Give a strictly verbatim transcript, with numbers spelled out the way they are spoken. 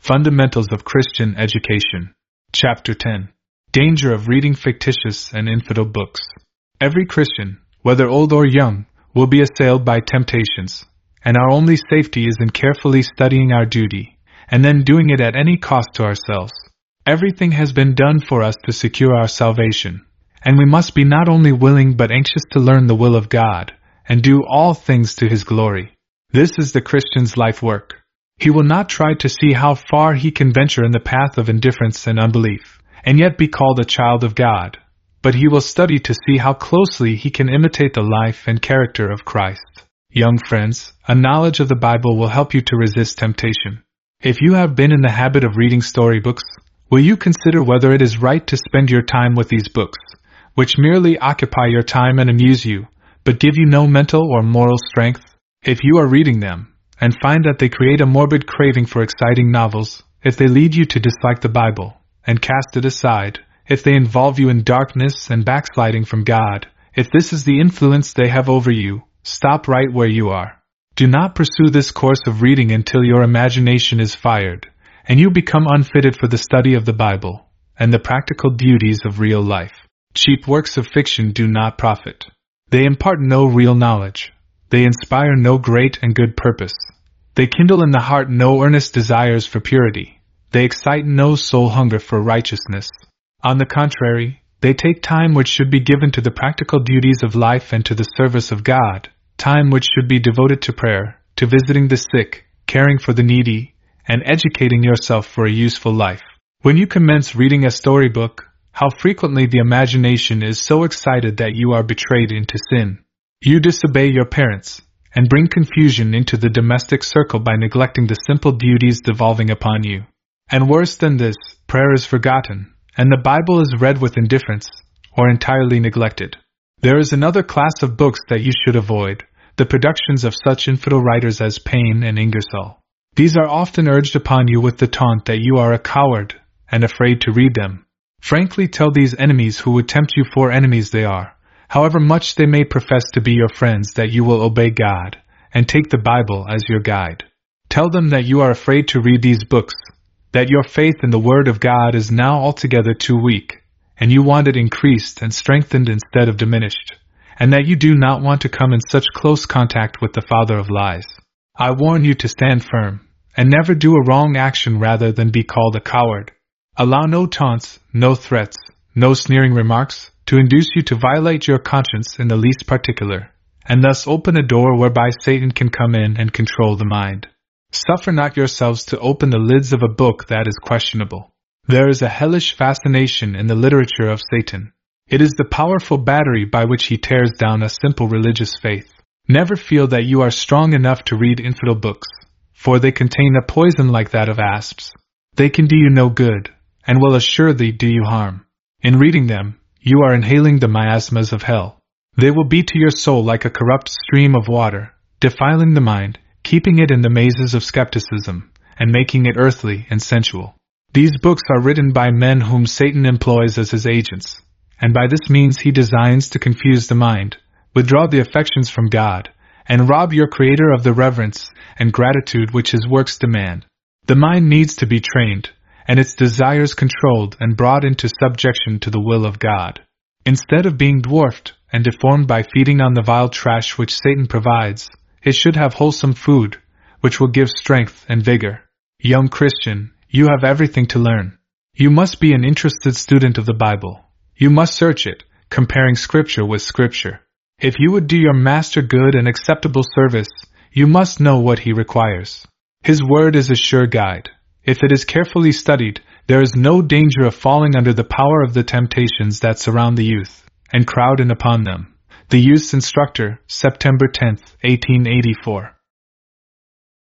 Fundamentals of Christian Education. Chapter ten. Danger of reading fictitious and infidel books. Every Christian, whether old or young, will be assailed by temptations, and our only safety is in carefully studying our duty, and then doing it at any cost to ourselves. Everything has been done for us to secure our salvation, and we must be not only willing but anxious to learn the will of God, and do all things to His glory. This is the Christian's life work. He will not try to see how far he can venture in the path of indifference and unbelief, and yet be called a child of God, but he will study to see how closely he can imitate the life and character of Christ. Young friends, a knowledge of the Bible will help you to resist temptation. If you have been in the habit of reading storybooks, will you consider whether it is right to spend your time with these books, which merely occupy your time and amuse you, but give you no mental or moral strength? If you are reading them, and find that they create a morbid craving for exciting novels, if they lead you to dislike the Bible, and cast it aside, if they involve you in darkness and backsliding from God, if this is the influence they have over you, stop right where you are. Do not pursue this course of reading until your imagination is fired, and you become unfitted for the study of the Bible, and the practical duties of real life. Cheap works of fiction do not profit. They impart no real knowledge. They inspire no great and good purpose. They kindle in the heart no earnest desires for purity. They excite no soul hunger for righteousness. On the contrary, they take time which should be given to the practical duties of life and to the service of God, time which should be devoted to prayer, to visiting the sick, caring for the needy, and educating yourself for a useful life. When you commence reading a storybook, how frequently the imagination is so excited that you are betrayed into sin. You disobey your parents, and bring confusion into the domestic circle by neglecting the simple duties devolving upon you. And worse than this, prayer is forgotten, and the Bible is read with indifference, or entirely neglected. There is another class of books that you should avoid, the productions of such infidel writers as Paine and Ingersoll. These are often urged upon you with the taunt that you are a coward, and afraid to read them. Frankly tell these enemies who would tempt you, for enemies they are, however much they may profess to be your friends, that you will obey God, and take the Bible as your guide. Tell them that you are afraid to read these books, that your faith in the Word of God is now altogether too weak, and you want it increased and strengthened instead of diminished, and that you do not want to come in such close contact with the father of lies. I warn you to stand firm, and never do a wrong action rather than be called a coward. Allow no taunts, no threats, no sneering remarks, to induce you to violate your conscience in the least particular, and thus open a door whereby Satan can come in and control the mind. Suffer not yourselves to open the lids of a book that is questionable. There is a hellish fascination in the literature of Satan. It is the powerful battery by which he tears down a simple religious faith. Never feel that you are strong enough to read infidel books, for they contain a poison like that of asps. They can do you no good, and will assuredly do you harm. In reading them, you are inhaling the miasmas of hell. They will be to your soul like a corrupt stream of water, defiling the mind, keeping it in the mazes of skepticism, and making it earthly and sensual. These books are written by men whom Satan employs as his agents, and by this means he designs to confuse the mind, withdraw the affections from God, and rob your Creator of the reverence and gratitude which his works demand. The mind needs to be trained, and its desires controlled and brought into subjection to the will of God. Instead of being dwarfed and deformed by feeding on the vile trash which Satan provides, it should have wholesome food, which will give strength and vigor. Young Christian, you have everything to learn. You must be an interested student of the Bible. You must search it, comparing Scripture with Scripture. If you would do your Master good and acceptable service, you must know what he requires. His word is a sure guide. If it is carefully studied, there is no danger of falling under the power of the temptations that surround the youth, and crowd in upon them. The Youth's Instructor, September tenth, eighteen eighty-four.